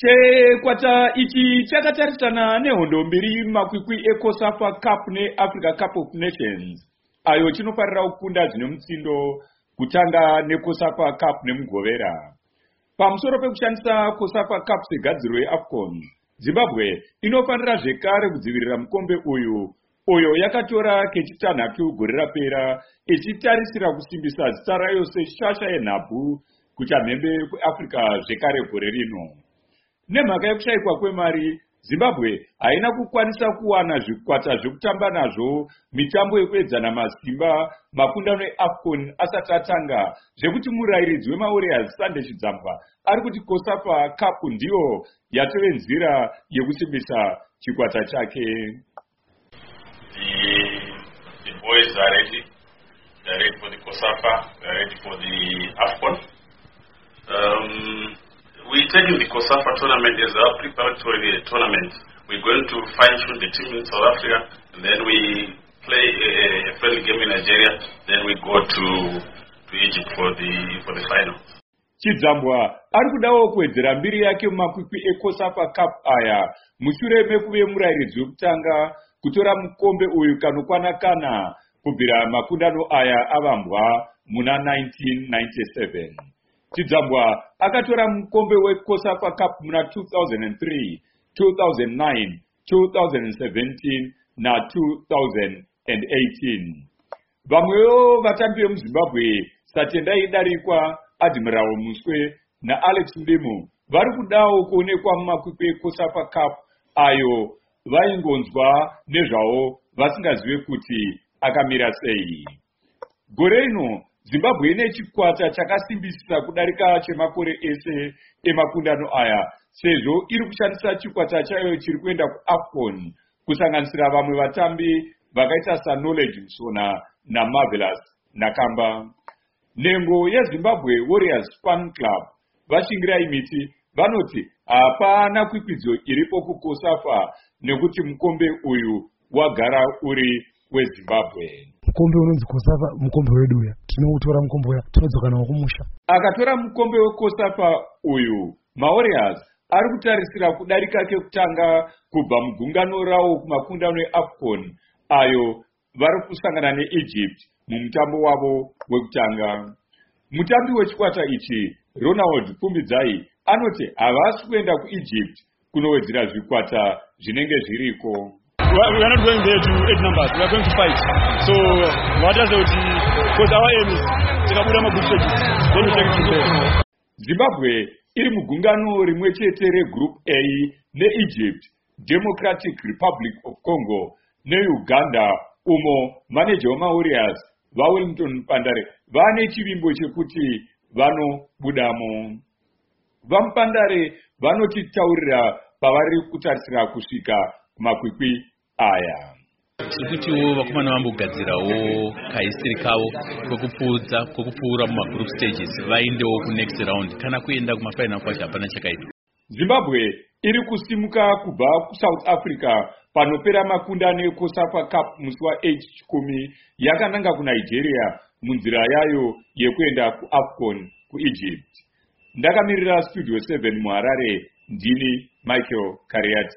Chikwata ichi chakatarisana nehondo mbiri makwikwi eCOSAFA Cup neAfrica Cup of Nations. Ayo chinofarira kukunda zvine mutsindo kutanga neCOSAFA Cup nemugovera. Pamusoro pekushandisa COSAFA Cup segadziro yeAFCON, Zimbabwe inofanira zvekare kudzivirira mukombe uyo yakatora kechitanhatu gore rapera ichitarisira kusimbisa zita rayo seshasha yenhabvu kuchamhembe kweAfrica zvekare gore rino. Nemhaka yekushayikwa kwemari, Zimbabwe haina kukwanisa kuwana zvikwata zvekutamba nazvo mitambo yekuedzana masimba makundano eAFCON asati atanga, zvekuti murayiridzi weMawarriors Sunday Chidzambwa ari kuti COSAFA Cup ndiyo yatove nzira yekusimbisa chikwata chake. The boys are ready. They are ready for the COSAFA. They are ready for the AFCON. We're taking the COSAFA tournament as a preparatory tournament. We're going to fine-tune the team in South Africa, and then we play a friendly game in Nigeria. Then we go to Egypt for the final. Chidzambwa ari kudawo kuwedzera mbiri yake mumakwikwi eCOSAFA Cup aya mushure mekuve murayiridzi wekutanga kutora mukombe uyu kanokwana kana kubvira makundano aya avambwa muna 1997. Chidzambwa akatora mukombe weCOSAFA Cup muna 2003, 2009, 2017 na 2018. Vamwewo vatambi vemuZimbabwe Satendai Darikwa, Admiral Muswe na Alex Mdemo vari kudawo kuonekwa mumakwikwi eCOSAFA Cup ayo vaingonzwa nezvawo vasingazive kuti akamira sei. Gore rino Zimbabwe ine chikwata chakasimbisisa kudarika chemakore ese emakundano aya, sezvo iri kushandisa chikwata chayo chiri kuenda kuAFCON kusanganisira vamwe vatambi vakaita saKnowledge Msona naMarvelous Nakamba. Nhengo yeZimbabwe Warriors Fan Club vashingirai miti vanoti hapana kwikwidzo iripo kuCOSAFA nekuti mukombe uyu wagara uri weZimbabwe. Mukombe unonzi COSAFA mukombe wedu uya tinoutora mukombe uya tinodzoka nawo kumusha. Akatora mukombe weCOSAFA uyu, Mawarriors ari kutarisira kudarika kekutanga kubva mugungano rawo kumakundano eAFCON ayo vari kusangana neEgypt mumutambo wavo wekutanga. Mutambi wechikwata ichi Ronald Pfumbidzai anoti havasi kuenda kuEgypt kunowedzera zvikwata zvinenge zviriko. We are not going there to 8 numbers. We are going to fight. So what does it? Because our aim is to get them a good stages. Then we take it from there. Zimbabwe iri mugungano rimwe chete reGroup A neEgypt, Democratic Republic of Congo neUganda, umo manager weMawarriors vaWellington Mpandare vane chivimbo chekuti vanobudamo. VaMpandare vanotitaurira pavari kutarisira kusvika kumakwikwi aya. Tikutiwo vakomana vambogadzirawo kaisiri kavo kwekupfuura mumagroup stages vaendewo kunext round kana kuenda kumafinal kwacho hapana chakaita. Zimbabwe iri kusimuka kubva kuSouth Africa panopera makundano eCOSAFA Cup musi wa8 yakananga kuNigeria munzira yayo yekuenda kuAFCON kuEgypt. Ndakamirira Studio 7 muHarare, ndini Michael Kariati.